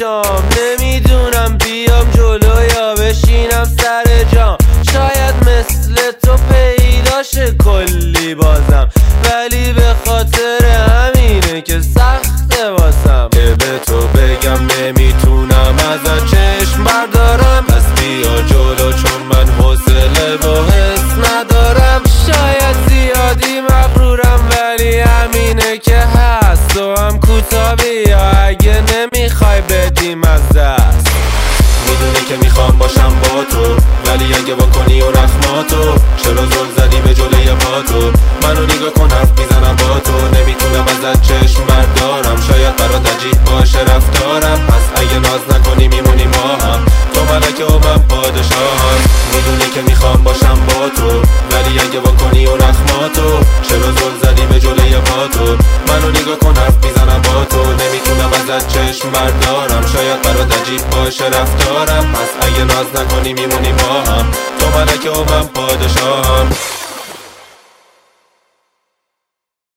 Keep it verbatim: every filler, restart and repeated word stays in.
شام. نمیدونم بیام جلو یا بشینم سر جام. شاید مثل تو پیداشه کلی بازم، ولی به خاطر همینه که سخته واسم که به تو بگم نمیتونم ازت چشم بردارم. پس بیا جلو چون من حوصله و حس ندارم. شاید زیادی مغرورم ولی همینه که هست. تو هم کوتاه بیا اگه نمیخوای بدیم از دست. میدونی که میخوام باشم با تو، ولی اگه بکنی و رخماتو چرا زل زدی به جلوی پا تو؟ منو نگاه کن حرف میزنم با تو، نمیتونم ازت چشم بردارم. شاید برات عجیب باشه رفتارم، پس اگه ناز نکنی میمونی ما هم. تو ملکه و من پادشاهم. میدونی که میخوام باشم با تو، ولی اگه بکنی و رخماتو چرا زل زدی به جلوی پا تو؟ منو نگاه کن حرف میزنم با تو، نمیتونم ازت چشم بردارم. شاید برات عجیب باشه رفتارم، پس اگه ناز نکنی میمونی با هم. تو ملکه و من پادشاهم.